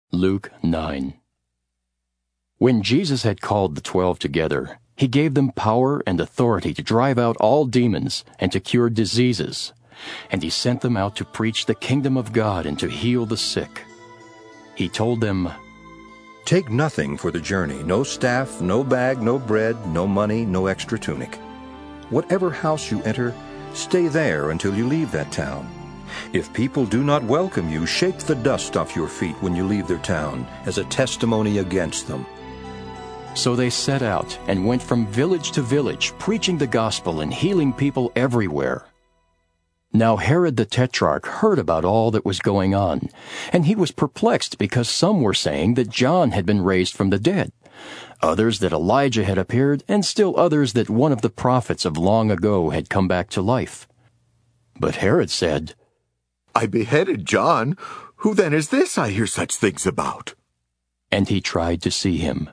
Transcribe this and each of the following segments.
Luke 9. When Jesus had called the 12 together, he gave them power and authority to drive out all demons and to cure diseases. And he sent them out to preach the kingdom of God and to heal the sick. He told them, "Take nothing for the journey, no staff, no bag, no bread, no money, no extra tunic. Whatever house you enter, stay there until you leave that town. If people do not welcome you, shake the dust off your feet when you leave their town, as a testimony against them." So they set out and went from village to village, preaching the gospel and healing people everywhere. Now Herod the Tetrarch heard about all that was going on, and he was perplexed because some were saying that John had been raised from the dead, others that Elijah had appeared, and still others that one of the prophets of long ago had come back to life. But Herod said, "I beheaded John. Who then is this I hear such things about?" And he tried to see him.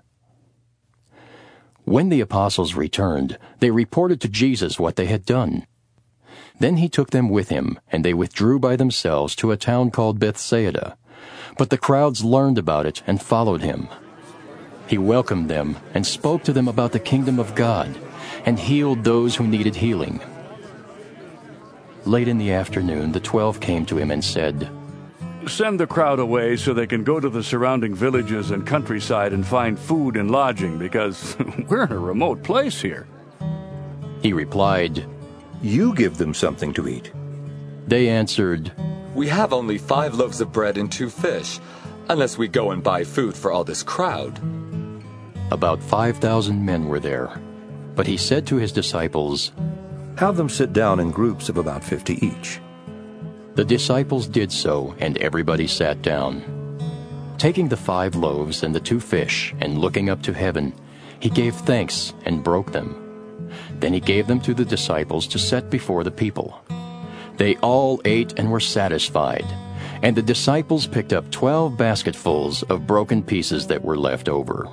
When the apostles returned, they reported to Jesus what they had done. Then he took them with him, and they withdrew by themselves to a town called Bethsaida. But the crowds learned about it and followed him. He welcomed them and spoke to them about the kingdom of God, and healed those who needed healing. Late in the afternoon, the 12 came to him and said, "Send the crowd away so they can go to the surrounding villages and countryside and find food and lodging, because we're in a remote place here." He replied, "You give them something to eat." They answered, "We have only 5 loaves of bread and 2 fish, unless we go and buy food for all this crowd." About 5,000 men were there. But he said to his disciples, "Have them sit down in groups of about 50 each." The disciples did so, and everybody sat down. Taking the 5 loaves and the 2 fish, and looking up to heaven, he gave thanks and broke them. Then he gave them to the disciples to set before the people. They all ate and were satisfied, and the disciples picked up 12 basketfuls of broken pieces that were left over.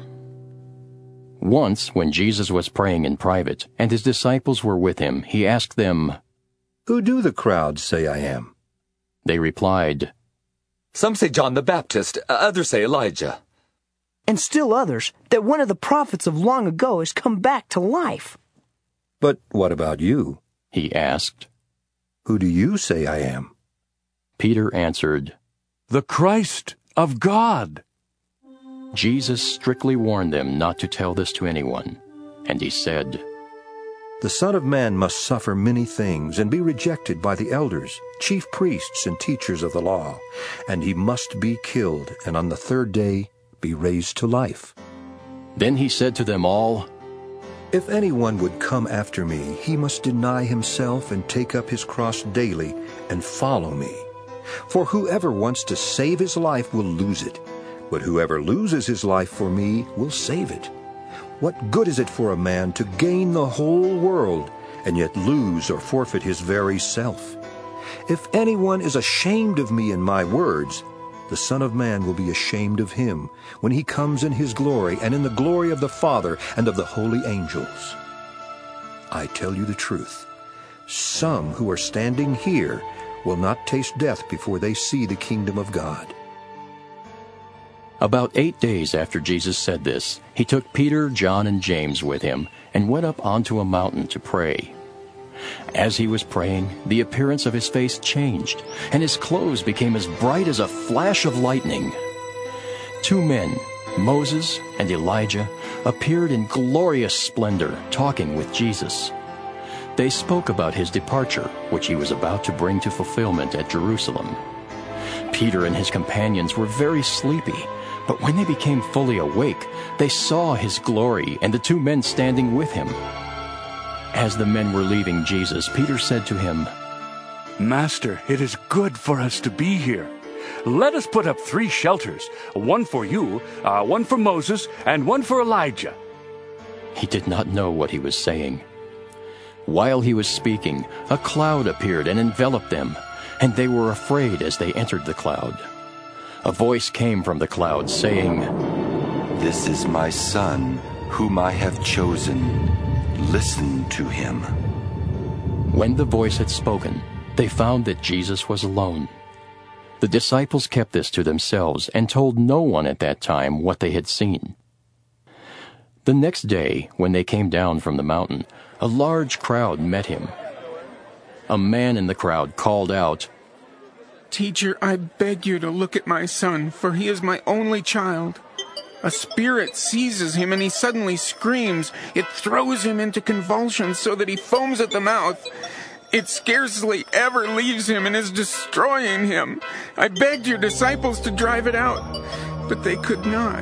Once, when Jesus was praying in private, and his disciples were with him, he asked them, "Who do the crowds say I am?" They replied, "Some say John the Baptist, others say Elijah." And still others, that one of the prophets of long ago has come back to life." "But what about you?" he asked. "Who do you say I am?" Peter answered, "The Christ of God." Jesus strictly warned them not to tell this to anyone, and he said, "The Son of Man must suffer many things and be rejected by the elders, chief priests, and teachers of the law, and he must be killed, and on the 3rd day be raised to life." Then he said to them all, "If anyone would come after me, he must deny himself and take up his cross daily and follow me. For whoever wants to save his life will lose it, but whoever loses his life for me will save it. What good is it for a man to gain the whole world and yet lose or forfeit his very self? If anyone is ashamed of me and my words, the Son of Man will be ashamed of him when he comes in his glory and in the glory of the Father and of the holy angels. I tell you the truth, some who are standing here will not taste death before they see the kingdom of God." About 8 days after Jesus said this, he took Peter, John, and James with him and went up onto a mountain to pray. As he was praying, the appearance of his face changed, and his clothes became as bright as a flash of lightning. 2 men, Moses and Elijah, appeared in glorious splendor, talking with Jesus. They spoke about his departure, which he was about to bring to fulfillment at Jerusalem. Peter and his companions were very sleepy, but when they became fully awake, they saw his glory and the 2 men standing with him. As the men were leaving Jesus, Peter said to him, "Master, it is good for us to be here. Let us put up 3 shelters, one for you, one for Moses, and one for Elijah." He did not know what he was saying. While he was speaking, a cloud appeared and enveloped them, and they were afraid as they entered the cloud. A voice came from the cloud saying, "This is my Son, whom I have chosen. Listen to him." When the voice had spoken, they found that Jesus was alone. The disciples kept this to themselves and told no one at that time what they had seen. The next day, when they came down from the mountain, a large crowd met him. A man in the crowd called out, "Teacher, I beg you to look at my son, for he is my only child. A spirit seizes him and he suddenly screams. It throws him into convulsions so that he foams at the mouth. It scarcely ever leaves him and is destroying him. I begged your disciples to drive it out, but they could not."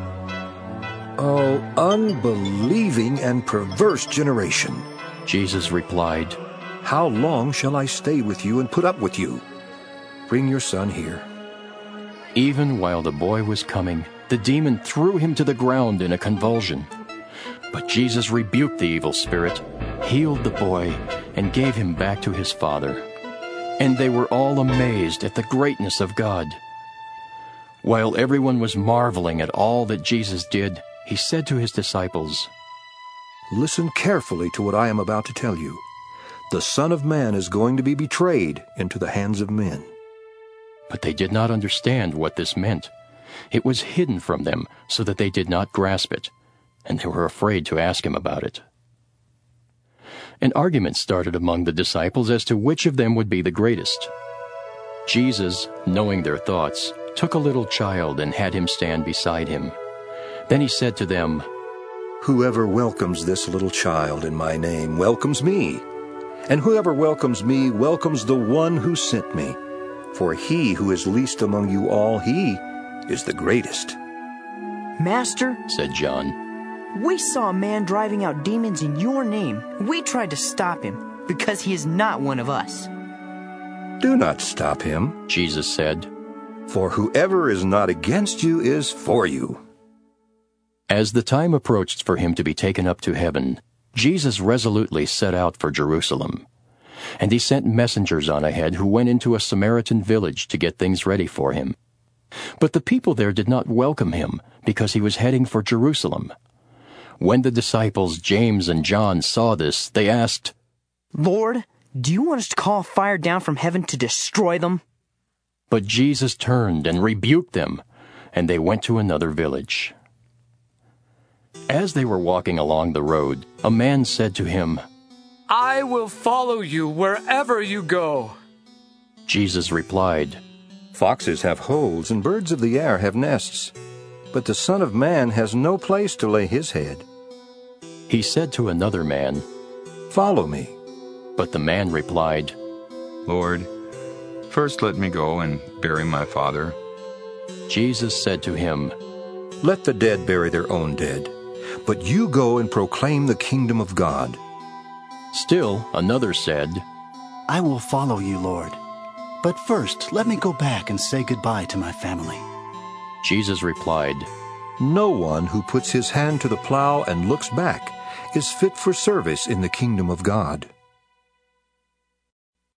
Oh, unbelieving and perverse generation! Jesus replied, How long shall I stay with you and put up with you? Bring your son here. Even while the boy was coming, the demon threw him to the ground in a convulsion. But Jesus rebuked the evil spirit, healed the boy, and gave him back to his father. And they were all amazed at the greatness of God. While everyone was marveling at all that Jesus did, he said to his disciples, Listen carefully to what I am about to tell you. The Son of Man is going to be betrayed into the hands of men. But they did not understand what this meant. It was hidden from them so that they did not grasp it, and they were afraid to ask him about it. An argument started among the disciples as to which of them would be the greatest. Jesus, knowing their thoughts, took a little child and had him stand beside him. Then he said to them, Whoever welcomes this little child in my name welcomes me, and whoever welcomes me welcomes the one who sent me. For he who is least among you all, he is the greatest. Master, said John, we saw a man driving out demons in your name. We tried to stop him because he is not one of us. Do not stop him, Jesus said, for whoever is not against you is for you. As the time approached for him to be taken up to heaven, Jesus resolutely set out for Jerusalem. And he sent messengers on ahead who went into a Samaritan village to get things ready for him. But the people there did not welcome him because he was heading for Jerusalem. When the disciples James and John saw this, they asked, Lord, do you want us to call fire down from heaven to destroy them? But Jesus turned and rebuked them, and they went to another village. As they were walking along the road, a man said to him, I will follow you wherever you go. Jesus replied, Foxes have holes and birds of the air have nests, but the Son of Man has no place to lay his head. He said to another man, Follow me. But the man replied, Lord, first let me go and bury my father. Jesus said to him, Let the dead bury their own dead, but you go and proclaim the kingdom of God. Still another said, I will follow you, Lord. But first, let me go back and say goodbye to my family. Jesus replied, No one who puts his hand to the plow and looks back is fit for service in the kingdom of God.